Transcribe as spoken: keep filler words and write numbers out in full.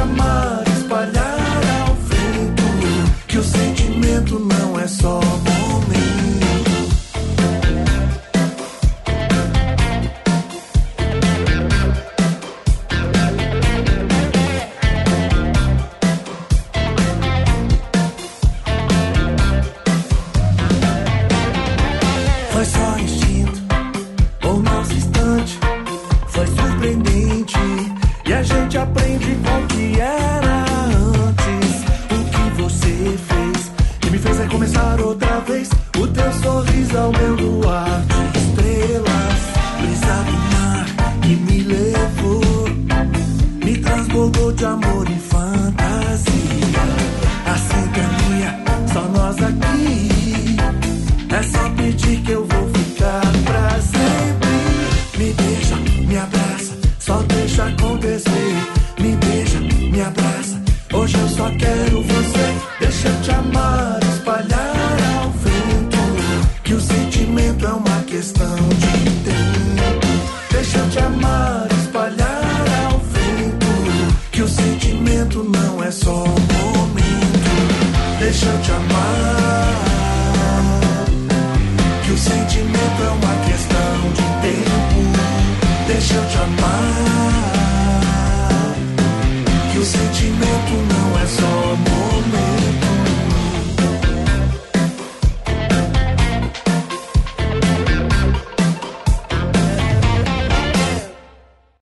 amar, espalhar ao vento, que o sentimento não é só momento. Foi só instinto, ou nosso instante foi surpreendente, e a gente aprende com o que era antes. O que você fez, que me fez recomeçar outra vez. O teu sorriso ao meu luar de estrelas, brisa do mar que me levou, me transbordou de amor e fantasia. A sintonia, só nós aqui. É só pedir que eu vou ficar pra sempre. Me beija, me abraça, só deixa acontecer. Me beija, me abraça, hoje eu só quero ver.